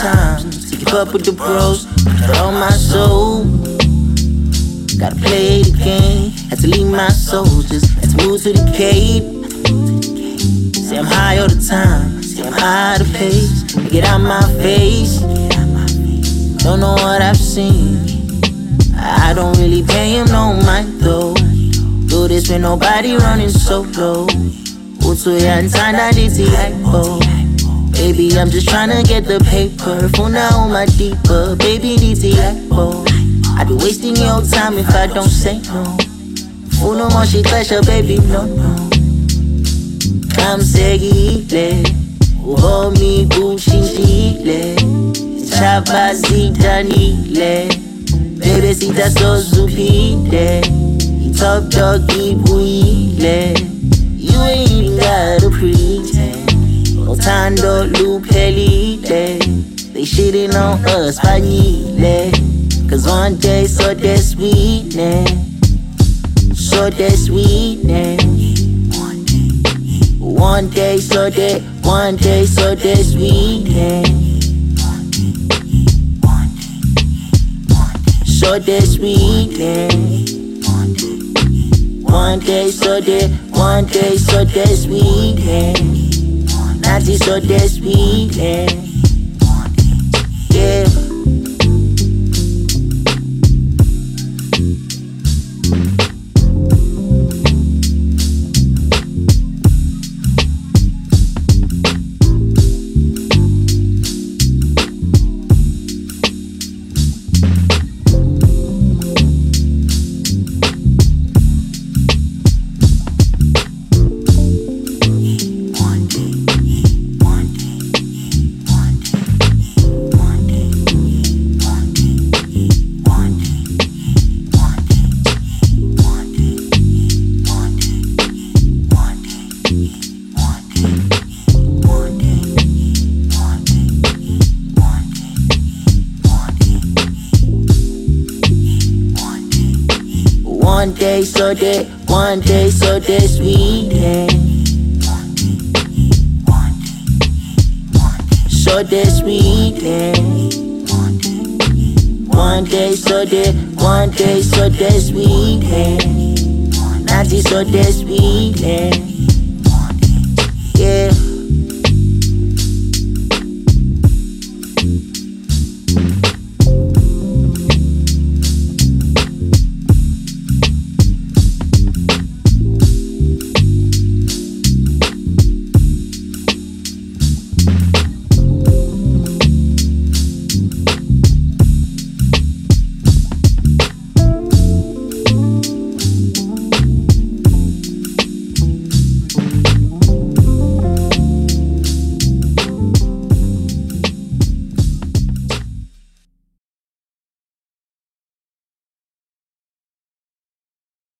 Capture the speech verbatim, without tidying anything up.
time to keep up with the bros. Got all my soul, gotta play the game. Had to leave my soul, just had to move to the Cape. Say I'm high all the time, say I'm high to pace. Get out my face, don't know what I've seen. I don't really pay him no mind though. Do this with nobody running solo. Usuya ntanda diti hypo. Baby, I'm just tryna get the paper. Funa uma deeper. Baby, diti hypo. I be wasting your time if I don't say no. Funa mo shi pleasure, baby, no, no. Come segile. Uho mi bushindile. Chapa zitanile. Baby, sita so zupide. Top doggy buile. You ain't even gotta pretend. Otando lupelite. They shitting on us, panile. Cause one day so that sweetness. So that sweetness. One day so that, one day so that sweetness. So that sweetness. One day so that, one day so that sweetness. Not just so that sweetness. Yeah. One day so that, one day so that sweetness. So that sweetness. One day so that, one day so that sweetness. Not just so that sweetness. Yeah.